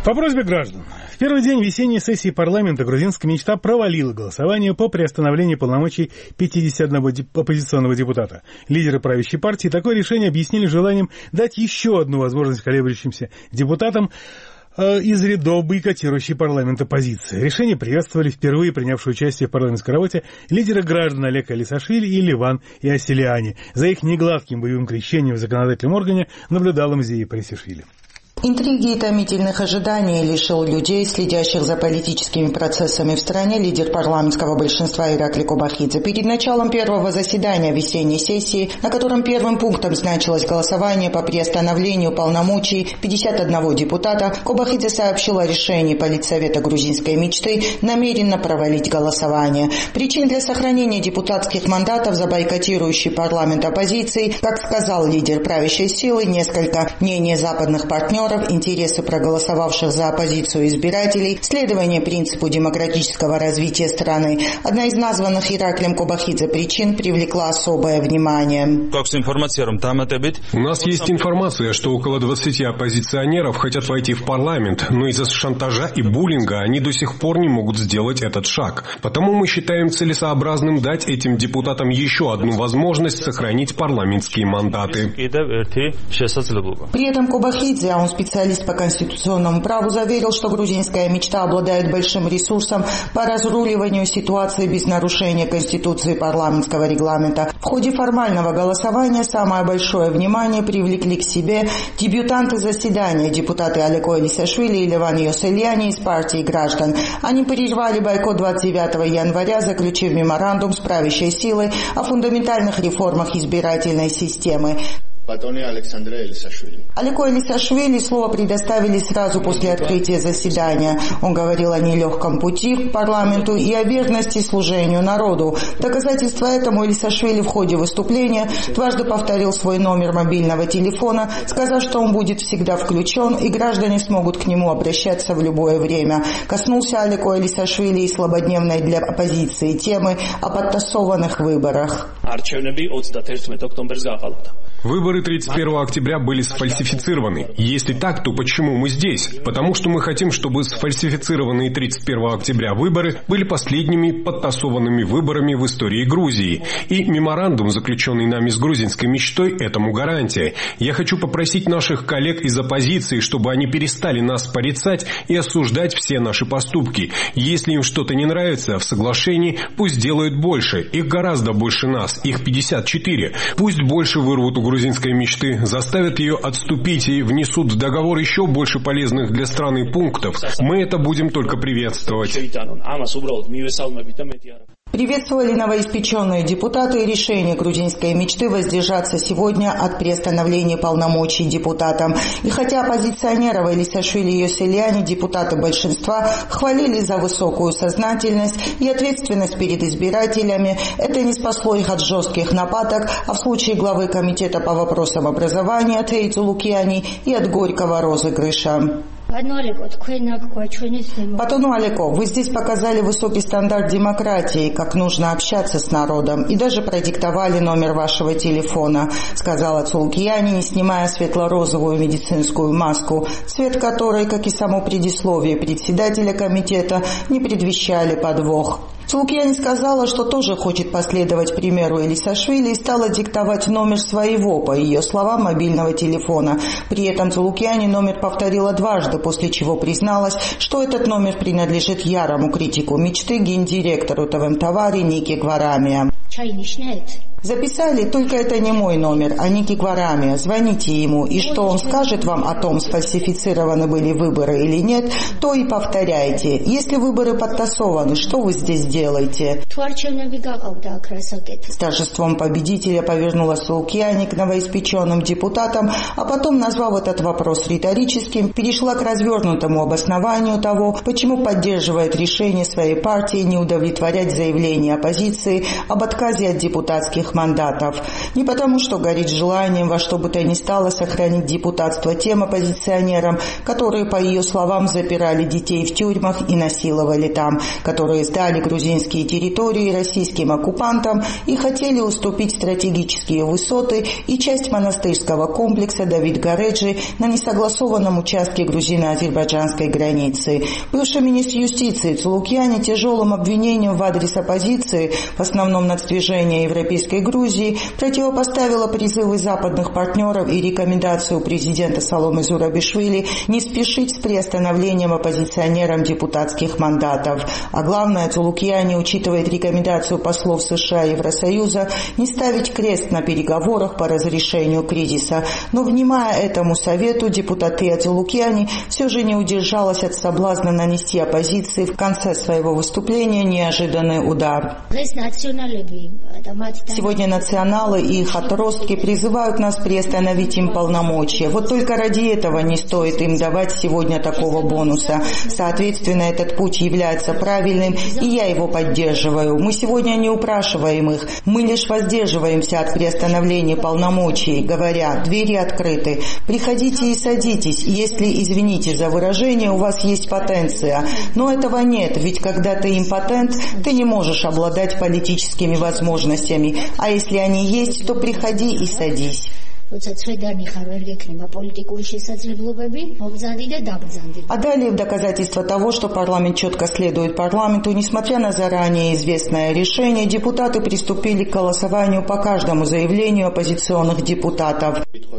По просьбе граждан. В первый день весенней сессии парламента грузинская мечта провалила голосование по приостановлению полномочий 51 оппозиционного депутата. Лидеры правящей партии такое решение объяснили желанием дать еще одну возможность колеблющимся депутатам из рядов бойкотирующей парламент оппозиции. Решение приветствовали впервые принявшие участие в парламентской работе лидеры граждан Олег Алисашвили и Ливан Иосилиани. За их негладким боевым крещением в законодательном органе наблюдала Мзия Пресишвили. Интриги и томительных ожиданий лишил людей, следящих за политическими процессами в стране, лидер парламентского большинства Иракли Кобахидзе. Перед началом первого заседания весенней сессии, на котором первым пунктом значилось голосование по приостановлению полномочий 51 депутата, Кобахидзе сообщил о решении Политсовета грузинской мечты намеренно провалить голосование. Причин для сохранения депутатских мандатов за бойкотирующий парламент оппозиции, как сказал лидер правящей силы, несколько: мнение западных партнеров, интересы проголосовавших за оппозицию избирателей, следование принципу демократического развития страны. Одна из названных Ираклем Кобахидзе причин привлекла особое внимание. У нас есть информация, что около 20 оппозиционеров хотят войти в парламент, но из-за шантажа и буллинга они до сих пор не могут сделать этот шаг. Потому мы считаем целесообразным дать этим депутатам еще одну возможность сохранить парламентские мандаты. При этом Кобахидзе, а он специалист по конституционному праву, заверил, что грузинская мечта обладает большим ресурсом по разруливанию ситуации без нарушения Конституции и парламентского регламента. В ходе формального голосования самое большое внимание привлекли к себе дебютанты заседания, депутаты Олег Алисашвили и Ливан Иосилиани из партии граждан. Они прервали бойкот 29 января, заключив меморандум с правящей силой о фундаментальных реформах избирательной системы. Олеку Алисашвили слово предоставили сразу после открытия заседания. Он говорил о нелегком пути к парламенту и о верности служению народу. Доказательство этому Алисашвили в ходе выступления дважды повторил свой номер мобильного телефона, сказав, что он будет всегда включен и граждане смогут к нему обращаться в любое время. Коснулся Олеку Алисашвили и слабодневной для оппозиции темы о подтасованных выборах. Выборы 31 октября были сфальсифицированы. Если так, то почему мы здесь? Потому что мы хотим, чтобы сфальсифицированные 31 октября выборы были последними подтасованными выборами в истории Грузии. И меморандум, заключенный нами с грузинской мечтой, этому гарантия. Я хочу попросить наших коллег из оппозиции, чтобы они перестали нас порицать и осуждать все наши поступки. Если им что-то не нравится в соглашении, пусть делают больше. Их гораздо больше нас. Их 54. Пусть больше вырвут у грузинской мечты, заставят ее отступить и внесут в договор еще больше полезных для страны пунктов. Мы это будем только приветствовать. Приветствовали новоиспеченные депутаты решение грузинской мечты воздержаться сегодня от приостановления полномочий депутатам. И хотя оппозиционеров Алисашвили и Иосилиани, депутаты большинства, хвалили за высокую сознательность и ответственность перед избирателями, это не спасло их от жестких нападок, а в случае главы комитета по вопросам образования Тейцу Лукиани и от горького розыгрыша. Батону Алеко, вы здесь показали высокий стандарт демократии, как нужно общаться с народом, и даже продиктовали номер вашего телефона, сказала Цулкияни, не снимая светло-розовую медицинскую маску, цвет которой, как и само предисловие председателя комитета, не предвещали подвох. Цулкияни сказала, что тоже хочет последовать примеру Алисашвили и стала диктовать номер своего, по ее словам, мобильного телефона. При этом Цулкияни номер повторила дважды, после чего призналась, что этот номер принадлежит ярому критику мечты гендиректору ТВМ-Тавари Ники Гварамия. Записали, только это не мой номер, а Ники Гварамия. Звоните ему, и что он скажет вам о том, сфальсифицированы были выборы или нет, то и повторяйте. Если выборы подтасованы, что вы здесь делаете? С торжеством победителя повернулась Лукьяни к новоиспеченным депутатам, а потом, назвав этот вопрос риторическим, перешла к развернутому обоснованию того, почему поддерживает решение своей партии не удовлетворять заявление оппозиции об отказе отказе от депутатских мандатов. Не потому, что горит желанием во что бы то ни стало сохранить депутатство тем оппозиционерам, которые, по ее словам, запирали детей в тюрьмах и насиловали там, которые сдали грузинские территории российским оккупантам и хотели уступить стратегические высоты и часть монастырского комплекса Давид-Гареджи на несогласованном участке грузино-азербайджанской границы. Бывший министр юстиции Цулукьяни тяжелым обвинением в адрес оппозиции, в основном нацдвижения Европейской Грузии, противопоставила призывы западных партнеров и рекомендацию президента Саломе Зурабишвили не спешить с приостановлением оппозиционерам депутатских мандатов. А главное, Цулукьяни учитывает рекомендацию послов США и Евросоюза не ставить крест на переговорах по разрешению кризиса. Но, внимая этому совету, депутатия Цулукьяни все же не удержалась от соблазна нанести оппозиции в конце своего выступления неожиданный удар. Сегодня националы и их отростки призывают нас приостановить им полномочия. Вот только ради этого не стоит им давать сегодня такого бонуса. Соответственно, этот путь является правильным, и я его поддерживаю. Мы сегодня не упрашиваем их, мы лишь воздерживаемся от приостановления полномочий, говоря, двери открыты. Приходите и садитесь, если, извините за выражение, у вас есть потенция. Но этого нет, ведь когда ты импотент, ты не можешь обладать политическими возможностями. А если они есть, то приходи и садись. А далее в доказательство того, что парламент четко следует парламенту, несмотря на заранее известное решение, депутаты приступили к голосованию по каждому заявлению оппозиционных депутатов.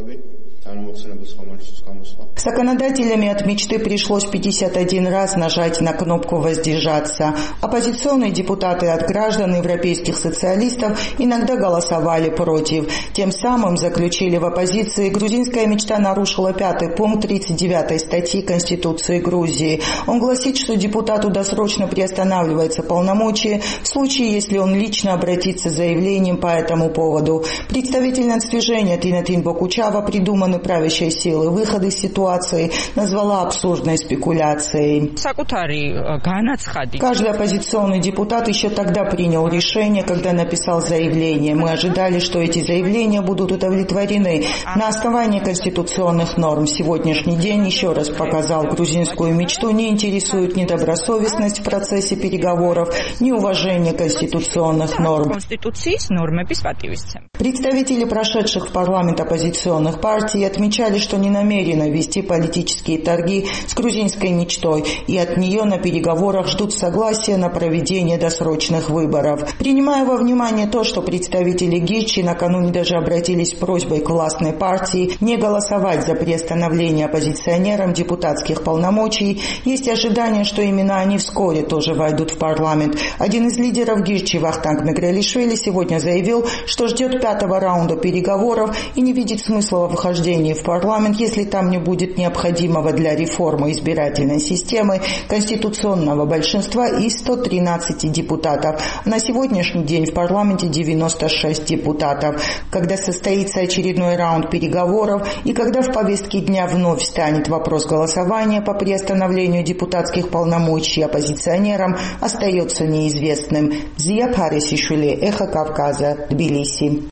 Законодателями от мечты пришлось 51 раз нажать на кнопку «Воздержаться». Оппозиционные депутаты от граждан европейских социалистов иногда голосовали против. Тем самым заключили в оппозиции, грузинская мечта нарушила 5-й пункт 39-й статьи Конституции Грузии. Он гласит, что депутату досрочно приостанавливается полномочия в случае, если он лично обратится с заявлением по этому поводу. Представитель нацдвижения Тинатин Бокучава придуманный правящей силы выход из ситуации назвала абсурдной спекуляцией. Каждый оппозиционный депутат еще тогда принял решение, когда написал заявление. Мы ожидали, что эти заявления будут удовлетворены на основании конституционных норм. Сегодняшний день еще раз показал, грузинскую мечту не интересует ни добросовестность в процессе переговоров, ни уважение конституционных норм. Представители прошедших в парламент оппозиционных партий отмечали, что не намерены вести политические торги с грузинской мечтой и от нее на переговорах ждут согласия на проведение досрочных выборов. Принимая во внимание то, что представители Гичи накануне даже обратились с просьбой к властной партии не голосовать за приостановление оппозиционерам депутатских полномочий, есть ожидание, что именно они вскоре тоже войдут в парламент. Один из лидеров Гичи, Вахтанг Мегрелишвили, сегодня заявил, что ждет 5-го раунда переговоров и не видит смысла в вхождении в парламент, если там не будет необходимого для реформы избирательной системы конституционного большинства из 113 депутатов. На сегодняшний день в парламенте 96 депутатов. Когда состоится очередной раунд переговоров и когда в повестке дня вновь встанет вопрос голосования по приостановлению депутатских полномочий оппозиционерам, остается неизвестным. Зия Парисишвили, Эхо Кавказа, Тбилиси.